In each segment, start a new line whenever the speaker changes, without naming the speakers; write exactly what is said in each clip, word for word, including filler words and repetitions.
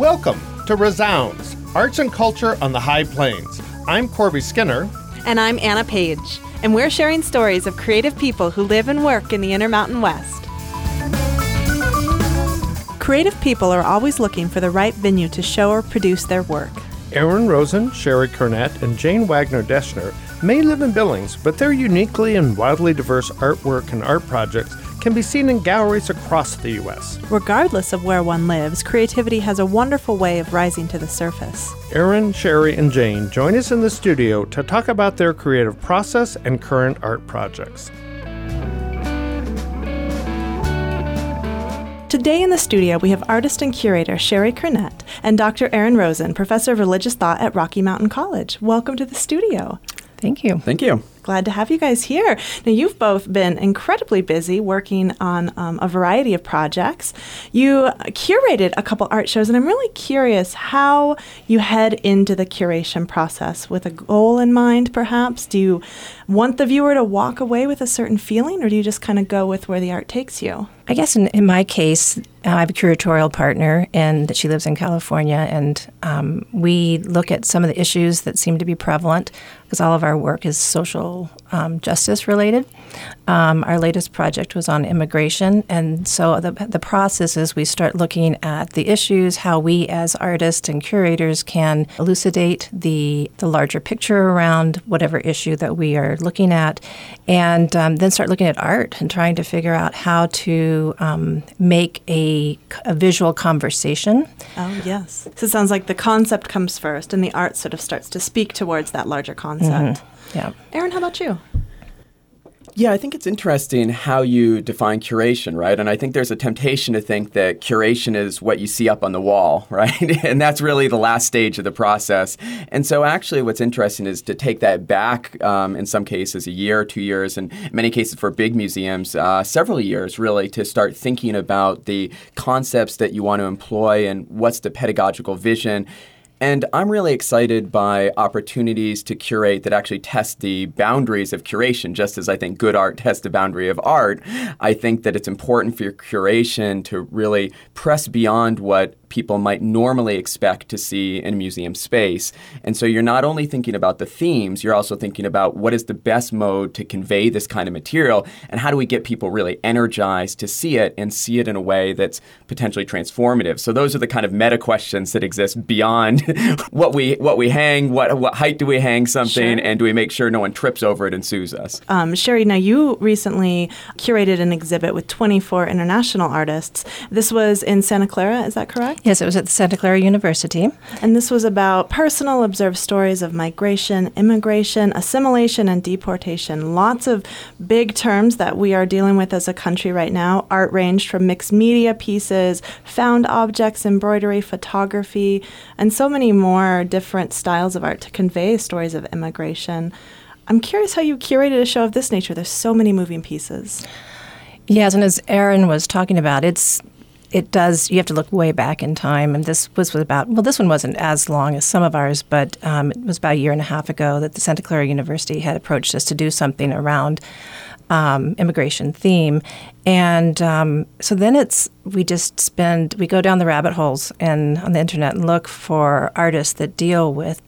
Welcome to Resounds, Arts and Culture on the High Plains. I'm Corby Skinner.
And I'm Anna Page. And we're sharing stories of creative people who live and work in the Intermountain West. Creative people are always looking for the right venue to show or produce their work.
Aaron Rosen, Sherry Cornett, and Jane Wagner-Deschner may live in Billings, but their uniquely and wildly diverse artwork and art projects can be seen in galleries across the U S.
Regardless of where one lives, creativity has a wonderful way of rising to the surface.
Aaron, Sherry, and Jane join us in the studio to talk about their creative process and current art projects.
Today in the studio, we have artist and curator Sherry Cornett and Doctor Aaron Rosen, professor of religious thought at Rocky Mountain College. Welcome to the studio.
Thank you.
Thank you.
Glad to have you guys here. Now, you've both been incredibly busy working on um, a variety of projects. You curated a couple art shows, and I'm really curious how you head into the curation process with a goal in mind, perhaps. Do you want the viewer to walk away with a certain feeling, or do you just kind of go with where the art takes you?
I guess in, in my case, uh, I have a curatorial partner, and she lives in California, and um, we look at some of the issues that seem to be prevalent, because all of our work is social um, justice related. Um, our latest project was on immigration, and so the the process is we start looking at the issues, how we as artists and curators can elucidate the the larger picture around whatever issue that we are looking at, and um, then start looking at art and trying to figure out how to um, make a, a visual conversation.
Oh, yes. So it sounds like the concept comes first, and the art sort of starts to speak towards that larger concept.
Mm-hmm. Yeah.
Aaron, how about you?
Yeah, I think it's interesting how you define curation, right? And I think there's a temptation to think that curation is what you see up on the wall, right? And that's really the last stage of the process. And so actually what's interesting is to take that back, um, in some cases, a year, two years, and in many cases for big museums, uh, several years, really, to start thinking about the concepts that you want to employ and what's the pedagogical vision. And I'm really excited by opportunities to curate that actually test the boundaries of curation, just as I think good art tests the boundary of art. I think that it's important for your curation to really press beyond what people might normally expect to see in a museum space. And so you're not only thinking about the themes, you're also thinking about what is the best mode to convey this kind of material, and how do we get people really energized to see it and see it in a way that's potentially transformative. So those are the kind of meta questions that exist beyond what we what we hang, what what height do we hang something,
Sure.
and do we make sure no one trips over it and sues us?
Um, Sherry, now you recently curated an exhibit with twenty-four international artists. This was in Santa Clara, is that correct?
Yes, it was at the Santa Clara University.
And this was about personal observed stories of migration, immigration, assimilation, and deportation. Lots of big terms that we are dealing with as a country right now. Art ranged from mixed media pieces, found objects, embroidery, photography, and so many more different styles of art to convey stories of immigration. I'm curious how you curated a show of this nature. There's so many moving pieces.
Yes, and as Aaron was talking about, it's It does, you have to look way back in time, and this was about, well, this one wasn't as long as some of ours, but um, it was about a year and a half ago that the Santa Clara University had approached us to do something around um, immigration theme. And um, so then it's, we just spend, we go down the rabbit holes and on the internet and look for artists that deal with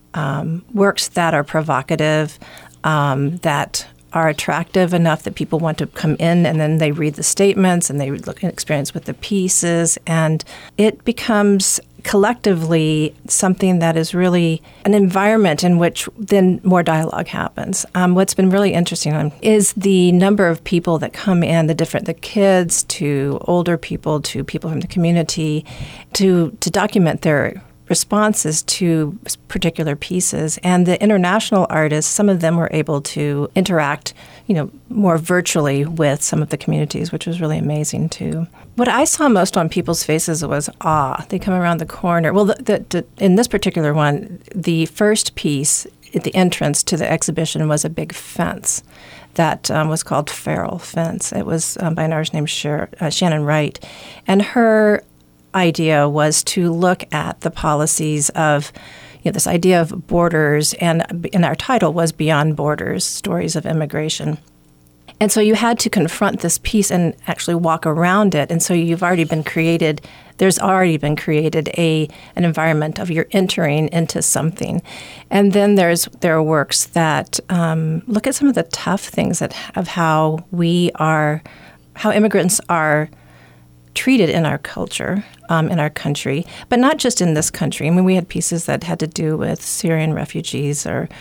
um, works that are provocative, um, that are attractive enough that people want to come in, and then they read the statements and they look and experience with the pieces, and it becomes collectively something that is really an environment in which then more dialogue happens. Um, what's been really interesting is the number of people that come in, the different, the kids to older people to people from the community, to to document their responses to particular pieces. And the international artists, some of them were able to interact, you know, more virtually with some of the communities, which was really amazing too. What I saw most on people's faces was awe. They come around the corner. Well, the, the, the, in this particular one, the first piece at the entrance to the exhibition was a big fence that um, was called Feral Fence. It was um, by an artist named Sher- uh, Shannon Wright. And her idea was to look at the policies of, you know, this idea of borders, and, and our title was Beyond Borders, Stories of Immigration. And so you had to confront this piece and actually walk around it. And so you've already been created, there's already been created a an environment of you're entering into something. And then there's there are works that um, look at some of the tough things that of how we are, how immigrants are treated in our culture, um, in our country, but not just in this country. I mean, we had pieces that had to do with Syrian refugees, or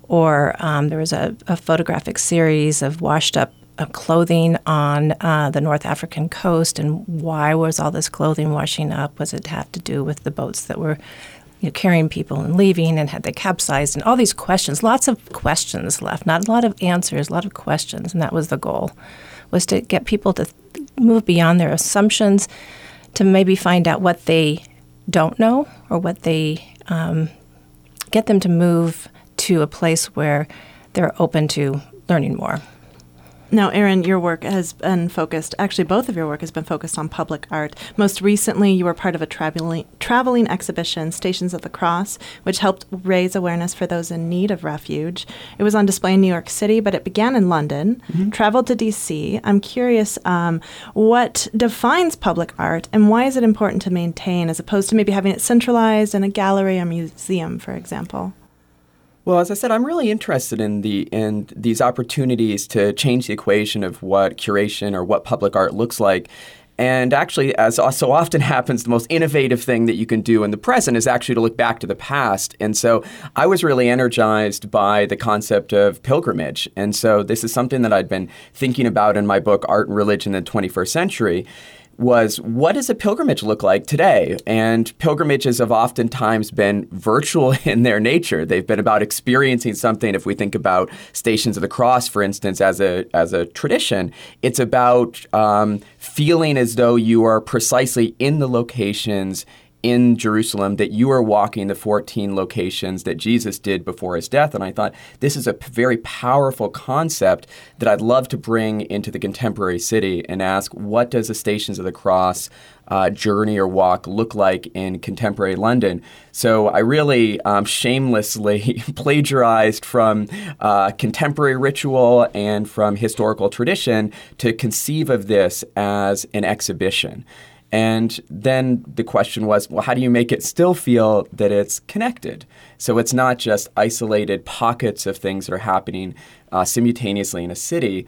or um, there was a, a photographic series of washed up uh, clothing on uh, the North African coast, and why was all this clothing washing up? Was it have to do with the boats that were you know, carrying people and leaving, and had they capsized, and all these questions, lots of questions left, not a lot of answers, a lot of questions, and that was the goal, was to get people to move beyond their assumptions, to maybe find out what they don't know, or what they um, get them to move to a place where they're open to learning more.
Now, Erin, your work has been focused, actually both of your work has been focused on public art. Most recently, you were part of a traveling, traveling exhibition, Stations of the Cross, which helped raise awareness for those in need of refuge. It was on display in New York City, but it began in London, mm-hmm. traveled to D C. I'm curious, um, what defines public art, and why is it important to maintain, as opposed to maybe having it centralized in a gallery or museum, for example?
Well, as I said, I'm really interested in the in these opportunities to change the equation of what curation or what public art looks like. And actually, as so often happens, the most innovative thing that you can do in the present is actually to look back to the past. And so I was really energized by the concept of pilgrimage. And so this is something that I'd been thinking about in my book, Art and Religion in the twenty-first century, was what does a pilgrimage look like today? And pilgrimages have oftentimes been virtual in their nature. They've been about experiencing something. If we think about Stations of the Cross, for instance, as a as a tradition, it's about um, feeling as though you are precisely in the locations in Jerusalem, that you are walking the fourteen locations that Jesus did before his death. And I thought this is a p- very powerful concept that I'd love to bring into the contemporary city and ask, what does the Stations of the Cross uh, journey or walk look like in contemporary London? So I really um, shamelessly plagiarized from uh, contemporary ritual and from historical tradition to conceive of this as an exhibition. And then the question was, well, how do you make it still feel that it's connected? So it's not just isolated pockets of things that are happening uh, simultaneously in a city.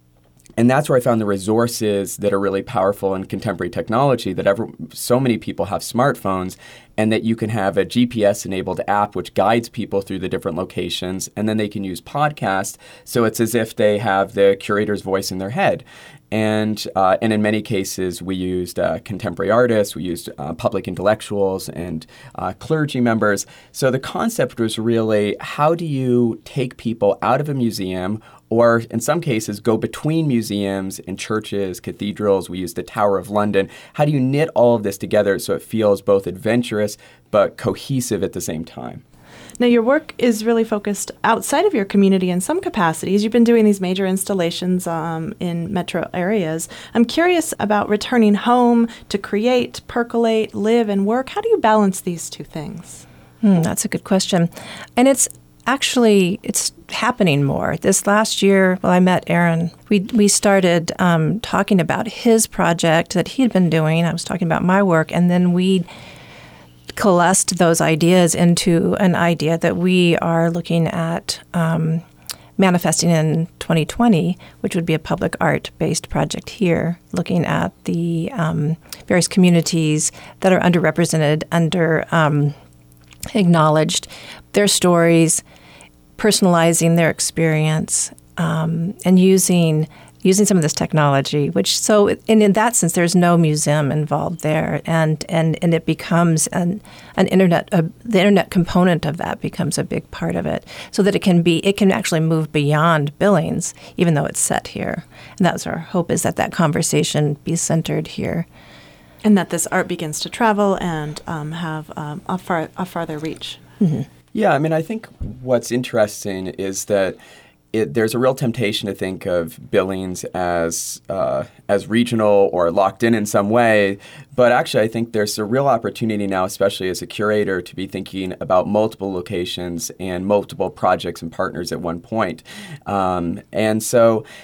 And that's where I found the resources that are really powerful in contemporary technology, that ever, so many people have smartphones, and that you can have a G P S-enabled app which guides people through the different locations, and then they can use podcasts, so it's as if they have the curator's voice in their head. And uh, and in many cases, we used uh, contemporary artists, we used uh, public intellectuals and uh, clergy members. So the concept was really, how do you take people out of a museum, or in some cases go between museums and churches, cathedrals? We used the Tower of London. How do you knit all of this together so it feels both adventurous but cohesive at the same time?
Now, your work is really focused outside of your community in some capacities. You've been doing these major installations um, in metro areas. I'm curious about returning home to create, percolate, live, and work. How do you balance these two things?
Hmm, that's a good question. And it's actually, it's happening more. This last year, well, I met Aaron. We we started um, talking about his project that he had been doing. I was talking about my work, and then we coalesced those ideas into an idea that we are looking at um, manifesting in twenty twenty, which would be a public art-based project here, looking at the um, various communities that are underrepresented, under um, acknowledged, their stories, personalizing their experience, um, and using using some of this technology, which so and in that sense, there's no museum involved there, and and, and it becomes an an internet uh, the internet component of that becomes a big part of it, so that it can be it can actually move beyond Billings, even though it's set here. And that's our hope, is that that conversation be centered here,
and that this art begins to travel and um, have um, a far a farther reach.
Mm-hmm.
Yeah, I mean, I think what's interesting is that It, there's a real temptation to think of Billings as uh, as regional or locked in in some way. But actually, I think there's a real opportunity now, especially as a curator, to be thinking about multiple locations and multiple projects and partners at one point. Um, and so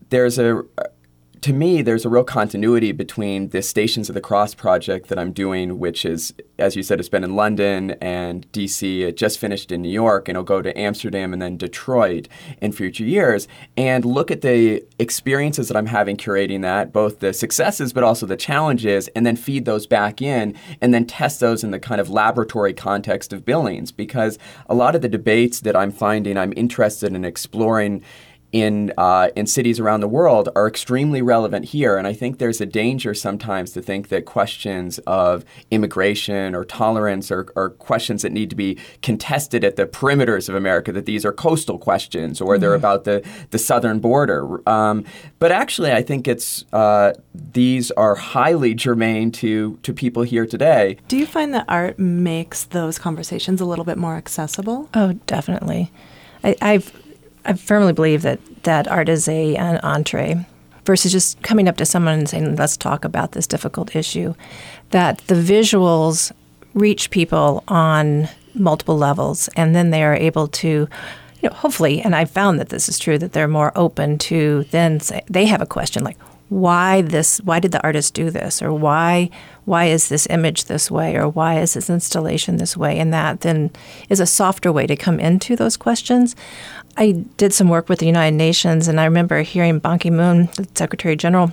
there's a To me, there's a real continuity between the Stations of the Cross project that I'm doing, which is, as you said, it's been in London and D C. It just finished in New York, and it'll go to Amsterdam and then Detroit in future years, and look at the experiences that I'm having curating that, both the successes but also the challenges, and then feed those back in and then test those in the kind of laboratory context of Billings. Because a lot of the debates that I'm finding I'm interested in exploring in uh, in cities around the world are extremely relevant here. And I think there's a danger sometimes to think that questions of immigration or tolerance are, are questions that need to be contested at the perimeters of America, that these are coastal questions or mm-hmm. they're about the, the southern border. Um, but actually, I think it's uh, these are highly germane to, to people here today.
Do you find that art makes those conversations a little bit more accessible?
Oh, definitely. I, I've I firmly believe that, that art is a an entree versus just coming up to someone and saying, let's talk about this difficult issue, that the visuals reach people on multiple levels, and then they are able to, you know, hopefully, and I've found that this is true, that they're more open to then say, they have a question like, why this, why did the artist do this? Or why why is this image this way? Or why is this installation this way? And that then is a softer way to come into those questions. I did some work with the United Nations, and I remember hearing Ban Ki-moon, the Secretary General,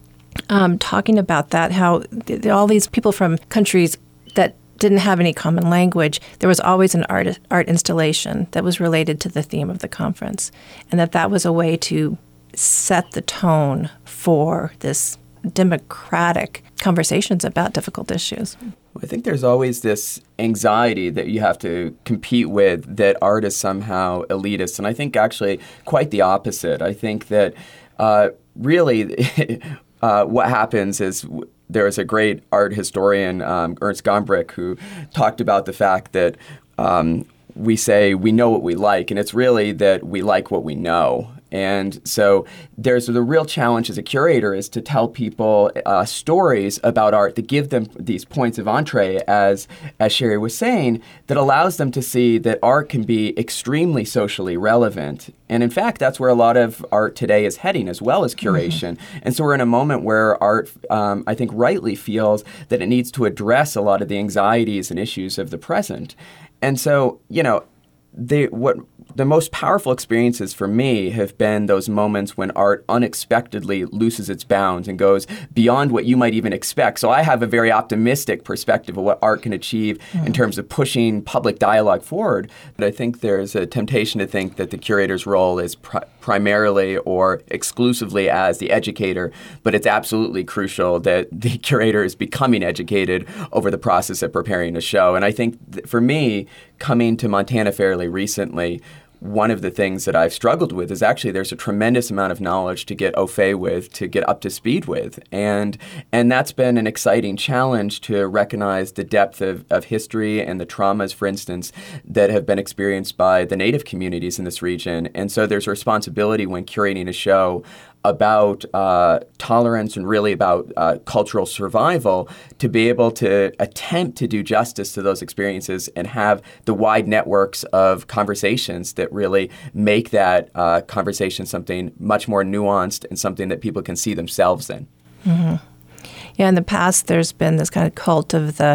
um, talking about that, how th- all these people from countries that didn't have any common language, there was always an art art installation that was related to the theme of the conference, and that that was a way to set the tone for this democratic conversations about difficult issues.
I think there's always this anxiety that you have to compete with, that art is somehow elitist. And I think actually quite the opposite. I think that uh, really uh, what happens is w- there is a great art historian, um, Ernst Gombrich, who talked about the fact that um, we say we know what we like, and it's really that we like what we know. And so there's the real challenge as a curator is to tell people uh, stories about art that give them these points of entree, as as Sherry was saying, that allows them to see that art can be extremely socially relevant. And in fact, that's where a lot of art today is heading, as well as curation. Mm-hmm. And so we're in a moment where art, um, I think, rightly feels that it needs to address a lot of the anxieties and issues of the present. And so, you know, they what the most powerful experiences for me have been those moments when art unexpectedly looses its bounds and goes beyond what you might even expect. So I have a very optimistic perspective of what art can achieve mm. in terms of pushing public dialogue forward. But I think there's a temptation to think that the curator's role is pri- primarily or exclusively as the educator, but it's absolutely crucial that the curator is becoming educated over the process of preparing a show. And I think th- for me, coming to Montana fairly recently, one of the things that I've struggled with is actually there's a tremendous amount of knowledge to get au fait with, to get up to speed with. And and that's been an exciting challenge to recognize the depth of, of history and the traumas, for instance, that have been experienced by the Native communities in this region. And so there's a responsibility when curating a show about uh, tolerance and really about uh, cultural survival to be able to attempt to do justice to those experiences and have the wide networks of conversations that really make that uh, conversation something much more nuanced and something that people can see themselves in.
Mm-hmm. Yeah, in the past, there's been this kind of cult of the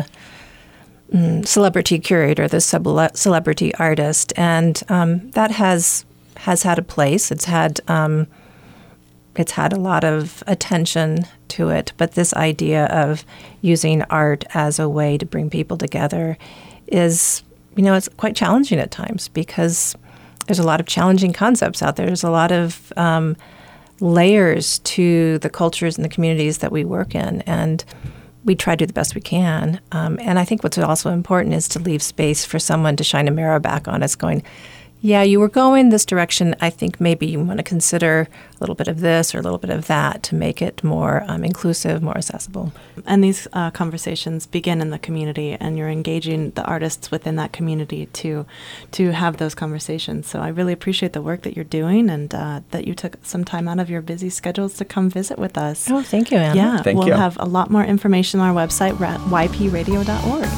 mm, celebrity curator, the sub- celebrity artist, and um, that has has had a place. It's had um, It's had a lot of attention to it, but this idea of using art as a way to bring people together is, you know, it's quite challenging at times because there's a lot of challenging concepts out there. There's a lot of um, layers to the cultures and the communities that we work in, and we try to do the best we can. Um, and I think what's also important is to leave space for someone to shine a mirror back on us going, yeah, you were going this direction. I think maybe you want to consider a little bit of this or a little bit of that to make it more um, inclusive, more accessible.
And these uh, conversations begin in the community, and you're engaging the artists within that community to to have those conversations. So I really appreciate the work that you're doing, and uh, that you took some time out of your busy schedules to come visit with us.
Oh, thank you, Anna.
Yeah,
thank
we'll
you.
have a lot more information on our website, y p radio dot org.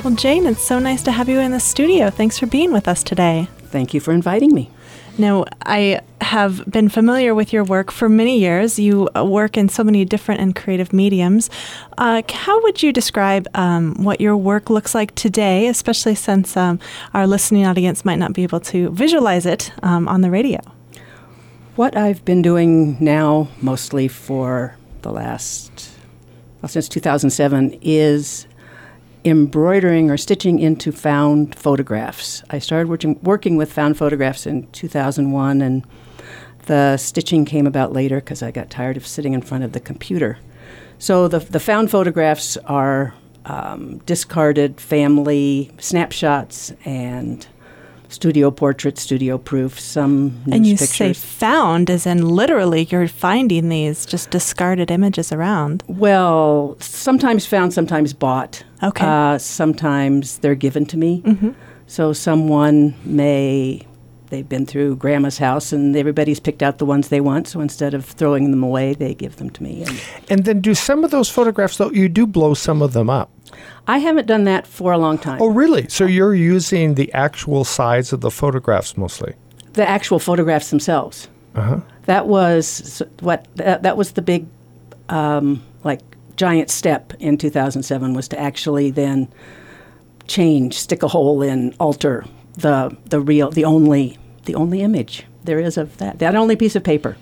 Well, Jane, it's so nice to have you in the studio. Thanks for being with us today.
Thank you for inviting me.
Now, I have been familiar with your work for many years. You work in so many different and creative mediums. Uh, how would you describe um, what your work looks like today, especially since um, our listening audience might not be able to visualize it um, on the radio?
What I've been doing now, mostly for the last, well, since two thousand seven, is embroidering or stitching into found photographs. I started working, working with found photographs in two thousand one, and the stitching came about later because I got tired of sitting in front of the computer. So the, the found photographs are um, discarded family snapshots and studio portraits, studio proofs, some news
and you
pictures.
say found as in literally you're finding these just discarded images around.
Well, sometimes found, sometimes bought.
Okay.
Uh, sometimes they're given to me.
Mm-hmm.
So someone may, they've been through grandma's house and everybody's picked out the ones they want. So instead of throwing them away, they give them to me. And,
And then do some of those photographs, though, you do blow some of them up.
I haven't done that for a long time.
Oh, really? So you're using the actual size of the photographs mostly?
The actual photographs themselves.
Uh-huh.
That was what that, that was the big, um, like, giant step in two thousand seven was to actually then change, stick a hole in, alter the the real, the only, the only image there is of that, that only piece of paper.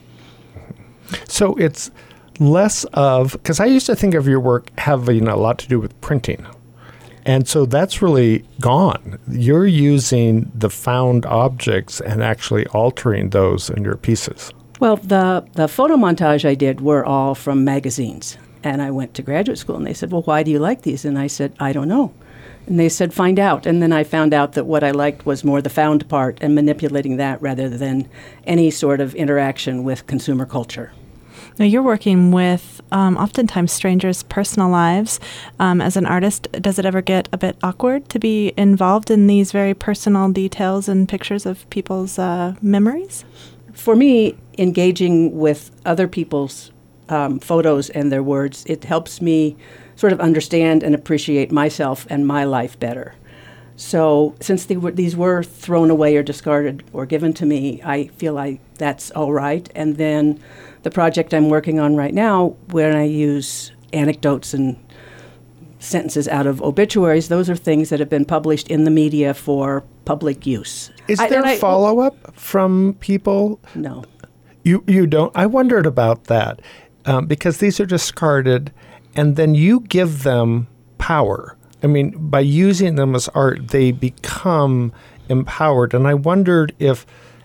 So it's less of, because I used to think of your work having a lot to do with printing. And so that's really gone. You're using the found objects and actually altering those in your pieces.
Well, the, the photo montage I did were all from magazines. And I went to graduate school and they said, well, why do you like these? And I said, I don't know. And they said, find out. And then I found out that what I liked was more the found part and manipulating that rather than any sort of interaction with consumer culture.
Now, you're working with um, oftentimes strangers' personal lives. Um, as an artist, does it ever get a bit awkward to be involved in these very personal details and pictures of people's uh, memories?
For me, engaging with other people's um, photos and their words, it helps me sort of understand and appreciate myself and my life better. So since they were, these were thrown away or discarded or given to me, I feel like that's all right. And then the project I'm working on right now, where I use anecdotes and sentences out of obituaries, those are things that have been published in the media for public use.
Is
I-
there
and I-
follow-up from people?
No.
You you don't? I wondered about that um, because these are discarded, and then you give them power. I mean, by using them as art, they become empowered. And I wondered if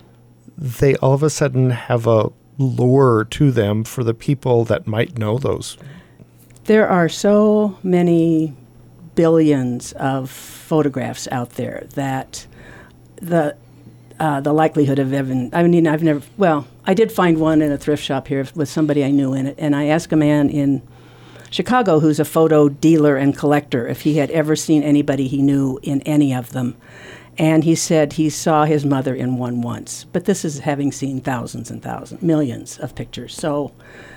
they all of a sudden have a lure to them for the people that might know those.
There are so many billions of photographs out there that the uh, the likelihood of even, I mean, I've never, well, I did find one in a thrift shop here with somebody I knew in it, and I asked a man in Chicago who's a photo dealer and collector if he had ever seen anybody he knew in any of them. And he said he saw his mother in one once. But this is having seen thousands and thousands, millions of pictures. So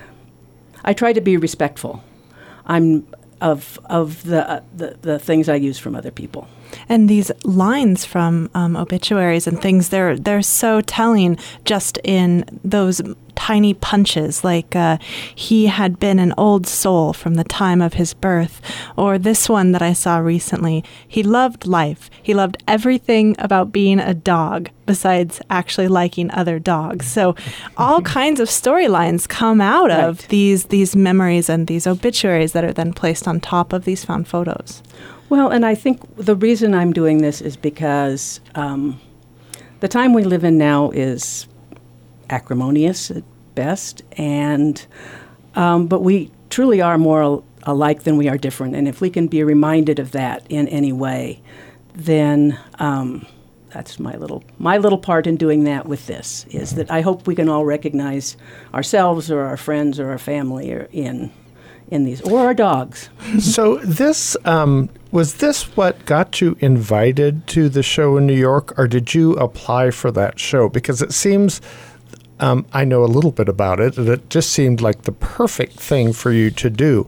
I try to be respectful. I'm of of the, uh, the the things I use from other people.
And these lines from um, obituaries and things, they're they're so telling just in those tiny punches, like uh, he had been an old soul from the time of his birth. Or this one that I saw recently, he loved life. He loved everything about being a dog besides actually liking other dogs. So all kinds of storylines come out
Right.
of these these memories and these obituaries that are then placed on top of these found photos.
Well, and I think the reason I'm doing this is because um, the time we live in now is acrimonious at best, and um, but we truly are more al- alike than we are different. And if we can be reminded of that in any way, then um, that's my little my little part in doing that with this is that I hope we can all recognize ourselves or our friends or our family or in in these or our dogs.
So this, um, was this what got you invited to the show in New York, or did you apply for that show? Because it seems, um, I know a little bit about it, and it just seemed like the perfect thing for you to do.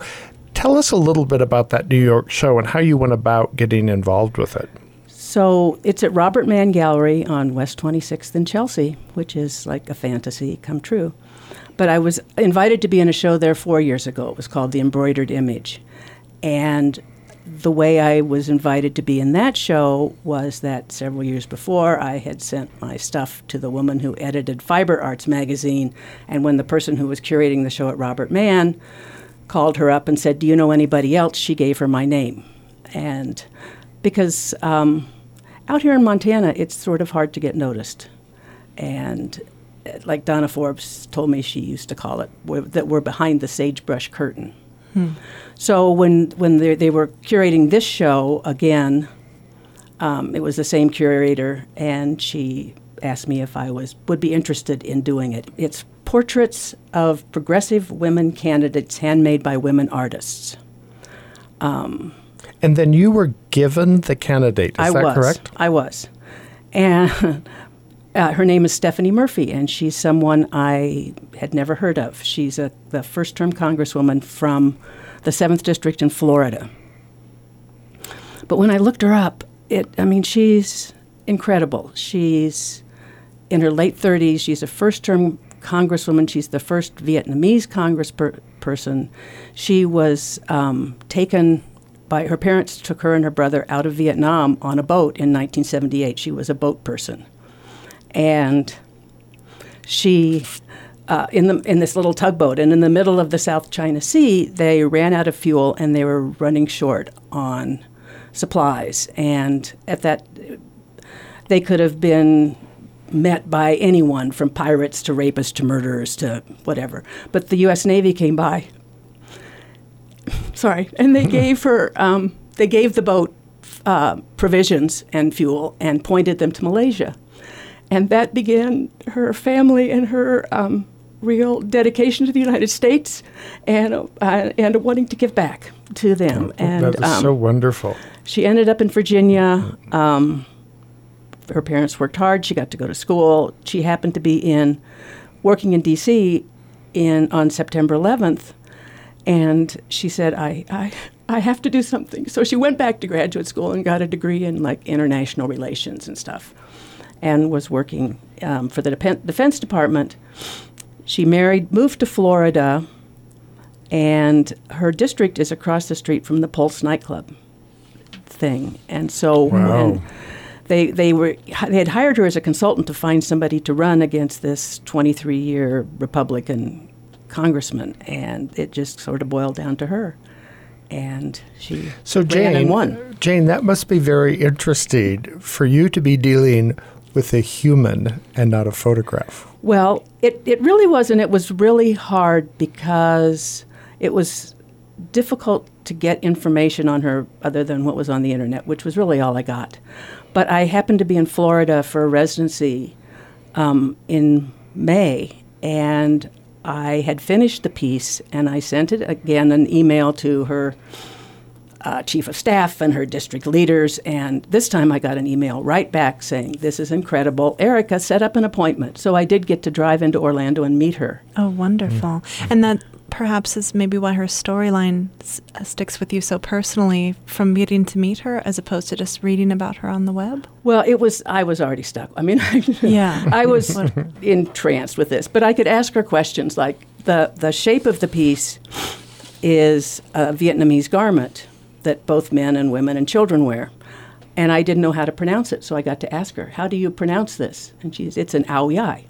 Tell us a little bit about that New York show and how you went about getting involved with it.
So it's at Robert Mann Gallery on West twenty-sixth in Chelsea, which is like a fantasy come true. But I was invited to be in a show there four years ago. It was called The Embroidered Image. And the way I was invited to be in that show was that several years before, I had sent my stuff to the woman who edited Fiber Arts magazine. And when the person who was curating the show at Robert Mann called her up and said, "Do you know anybody else?" she gave her my name. And because um, out here in Montana, it's sort of hard to get noticed. And like Donna Forbes told me she used to call it, we're, that we're behind the sagebrush curtain. Hmm. So when when they, they were curating this show again, um, it was the same curator, and she asked me if I was would be interested in doing it. It's portraits of progressive women candidates handmade by women artists. Um,
and then you were given the candidate, is
I
that
was,
correct?
I was. And uh, her name is Stephanie Murphy, and she's someone I had never heard of. She's a, the first-term congresswoman from the seventh District in Florida. But when I looked her up, it I mean, she's incredible. She's in her late thirties. She's a first-term congresswoman. She's the first Vietnamese congressperson. She was um, taken by, her parents took her and her brother out of Vietnam on a boat in nineteen seventy-eight. She was a boat person. And she, uh, in the in this little tugboat, and in the middle of the South China Sea, they ran out of fuel and they were running short on supplies. And at that, they could have been met by anyone from pirates to rapists to murderers to whatever. But the U S Navy came by. Sorry, and they gave her, um, they gave the boat uh, provisions and fuel and pointed them to Malaysia. And that began her family and her um, real dedication to the United States and uh, and wanting to give back to them. And
that is
um,
so wonderful.
She ended up in Virginia. Um, her parents worked hard. She got to go to school. She happened to be in working in D C in on September eleventh, and she said, I, I I have to do something. So she went back to graduate school and got a degree in like international relations and stuff, and was working um, for the Dep- Defense Department. She married, moved to Florida, and her district is across the street from the Pulse nightclub thing. And so
Wow.
when they they were they had hired her as a consultant to find somebody to run against this twenty-three-year Republican congressman, and it just sort of boiled down to her. And she
So
ran
Jane,
and won.
Jane, that must be very interesting for you to be dealing with a human and not a photograph.
Well, it, it really was, and it was really hard because it was difficult to get information on her other than what was on the internet, which was really all I got. But I happened to be in Florida for a residency um, in May, and I had finished the piece, and I sent it again, an email to her uh, chief of staff and her district leaders, and this time I got an email right back saying, "This is incredible. Erica, set up an appointment." So I did get to drive into Orlando and meet her.
Oh, wonderful. Mm. And that perhaps is maybe why her storyline s- sticks with you so personally, from getting to meet her as opposed to just reading about her on the web?
Well, it was, I was already stuck. I mean,
yeah.
I was entranced with this, but I could ask her questions like, the, the shape of the piece is a Vietnamese garment that both men and women and children wear. And I didn't know how to pronounce it, so I got to ask her, "How do you pronounce this?" And she's, "It's an ao yai."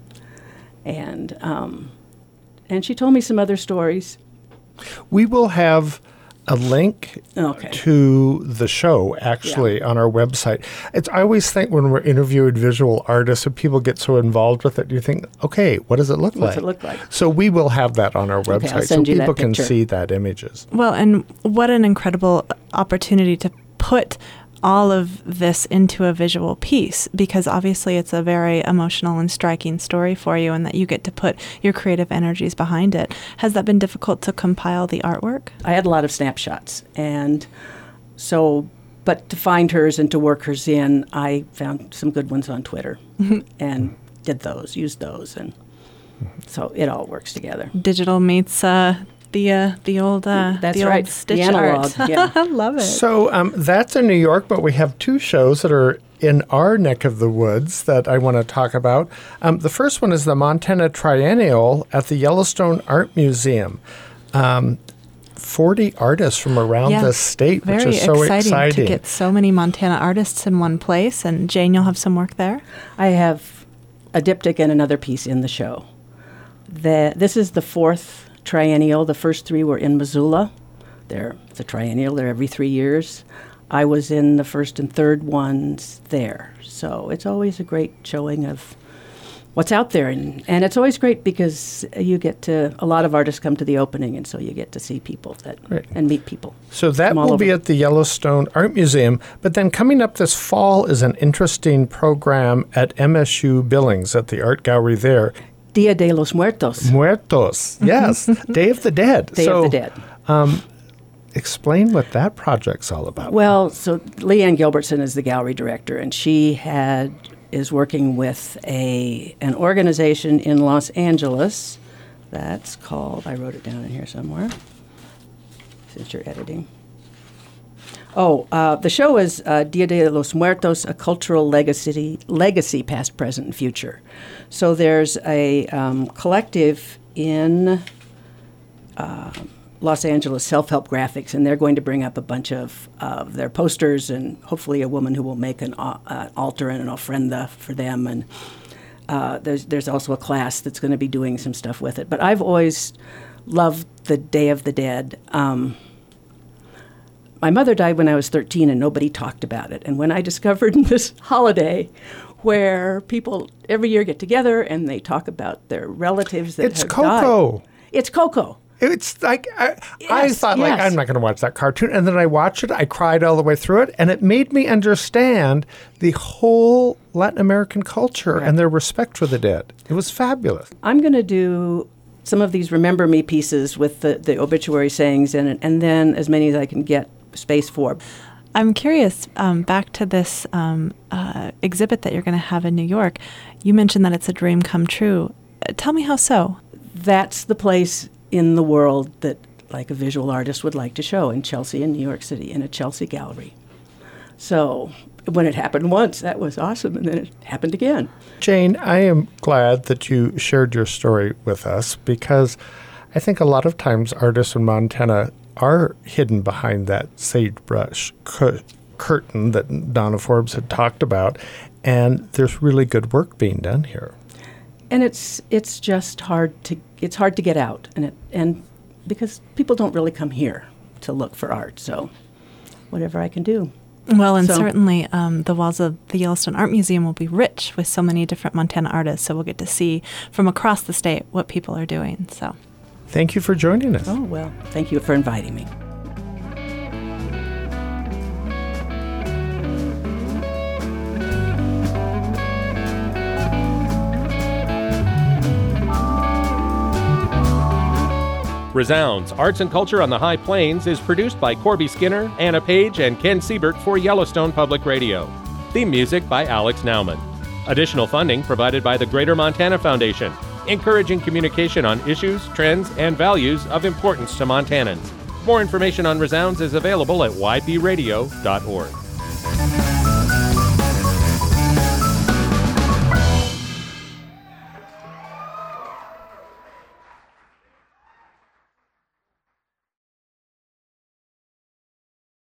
And, um, and she told me some other stories.
We will have a link
Okay.
to the show, actually,
Yeah.
on our website. It's I always think when we're interviewing visual artists and people get so involved with it, you think, okay, what does it look
What's
like?
it look like?
So we will have that on our
Okay, I'll
website so
send you that
people can
picture.
see that images.
Well, and what an incredible opportunity to put all of this into a visual piece, because obviously it's a very emotional and striking story for you, and that you get to put your creative energies behind it. Has that been difficult to compile the artwork?
I had a lot of snapshots, and so, but to find hers and to work hers in, I found some good ones on Twitter and did those, used those, and so it all works together.
Digital meets uh, the uh, the old uh,
That's
the
right,
old stitch
the analog.
art.
Yeah.
I love it.
So um, that's in New York, but we have two shows that are in our neck of the woods that I want to talk about. Um, the first one is the Montana Triennial at the Yellowstone Art Museum. Um, forty artists from around
Yeah,
the state,
Very
which is so
exciting,
exciting.
to get so many Montana artists in one place. And Jane, you'll have some work there.
I have a diptych and another piece in the show. The, this is the fourth triennial. The first three were in Missoula. They're it's a triennial. They're every three years. I was in the first and third ones there. So it's always a great showing of what's out there. And, and it's always great because you get to, a lot of artists come to the opening, and so you get to see people that
Right.
and meet people.
So that
from all
will be
over.
at the Yellowstone Art Museum. But then coming up this fall is an interesting program at M S U Billings at the art gallery there.
Dia de los Muertos.
Muertos, yes, Day of the Dead.
Day
so,
of the Dead.
Explain what that project's all about.
Well, so Leanne Gilbertson is the gallery director, and she had is working with a an organization in Los Angeles that's called, I wrote it down in here somewhere, since you're editing. Oh, uh, the show is uh, Dia de los Muertos, a cultural legacy, legacy past, present, and future. So there's a um, collective in uh, Los Angeles, Self-Help Graphics, and they're going to bring up a bunch of uh, their posters and hopefully a woman who will make an uh, altar and an ofrenda for them. And uh, there's, there's also a class that's going to be doing some stuff with it. But I've always loved the Day of the Dead. Um, My mother died when I was thirteen, and nobody talked about it. And when I discovered this holiday where people every year get together and they talk about their relatives that
It's
have
Coco.
died. It's Coco.
It's like, I, I
Yes,
thought, like,
yes.
I'm not going to watch that cartoon. And then I watched it. I cried all the way through it. And it made me understand the whole Latin American culture
Right.
and their respect for the dead. It was fabulous.
I'm going to do some of these Remember Me pieces with the, the obituary sayings in it, and then as many as I can get space for.
I'm curious, um, back to this um, uh, exhibit that you're going to have in New York. You mentioned that it's a dream come true. Uh, tell me how so.
That's the place in the world that, like, a visual artist would like to show, in Chelsea in New York City, in a Chelsea gallery. So when it happened once, that was awesome, and then it happened again.
Jane, I am glad that you shared your story with us because I think a lot of times artists in Montana are hidden behind that sagebrush cu- curtain that Donna Forbes had talked about, and there's really good work being done here.
And it's it's just hard to it's hard to get out, and it and because people don't really come here to look for art. So whatever I can do.
Well, and
So-
certainly um, the walls of the Yellowstone Art Museum will be rich with so many different Montana artists, so we'll get to see from across the state what people are doing. So,
Thank you for joining us.
Oh well, thank you for inviting me.
Resounds, Arts and Culture on the High Plains is produced by Corby Skinner, Anna Page, and Ken Siebert for Yellowstone Public Radio. Theme music by Alex Nauman. Additional funding provided by the Greater Montana Foundation, encouraging communication on issues, trends, and values of importance to Montanans. More information on Resounds is available at y p radio dot org.